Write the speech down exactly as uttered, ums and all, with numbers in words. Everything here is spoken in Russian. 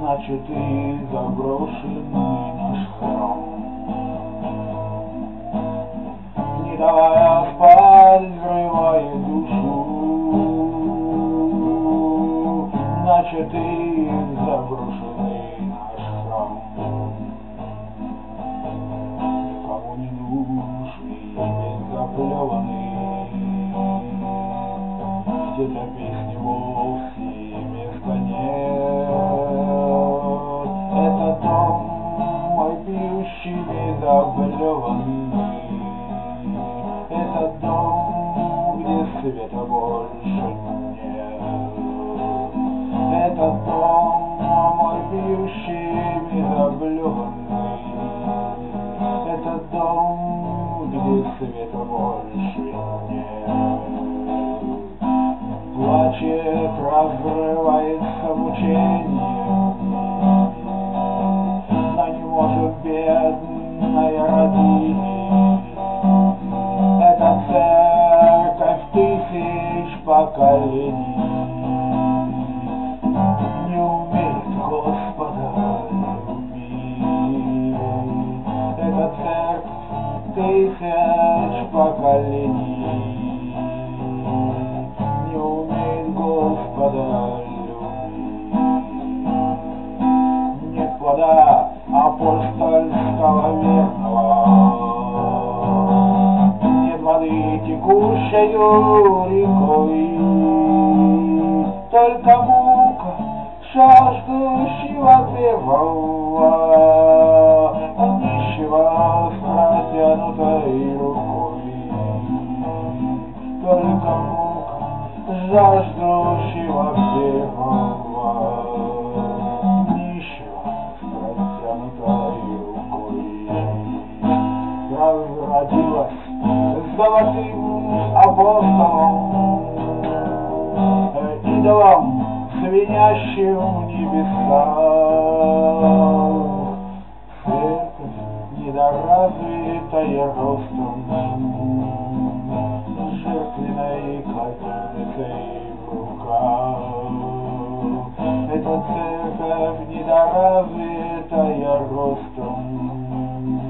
значит и заброшенный наш храм. Не давая спать, взрывая душу, значит и заброшенный наш храм. Никому не нужный, весь заплеванный, где для песни вовсе места нет. Это дом мой пьющий, весь заплеванный. Это дом, где света больше нет. Это дом мой пьющий, заблеванный. Это дом, где света больше нет. Плачет, разрывается мучение, но не может бедная родить. Это церковь тысяч поколений не умеет Господа любить. Это церковь тысяч поколений не умеет Господа любить. Не плода апостольского верного, воды, текущею рекой, только мука жаждущего первого, а нищего с протянутой рукой. Только мука жаждущего первого, нищего с протянутой рукой. Разродилась золотым апостолом, идолом, звенящим в небесах. Церковь недоразвитая ростом, жертвенной капельницей в руках. Эта церковь недоразвитая ростом,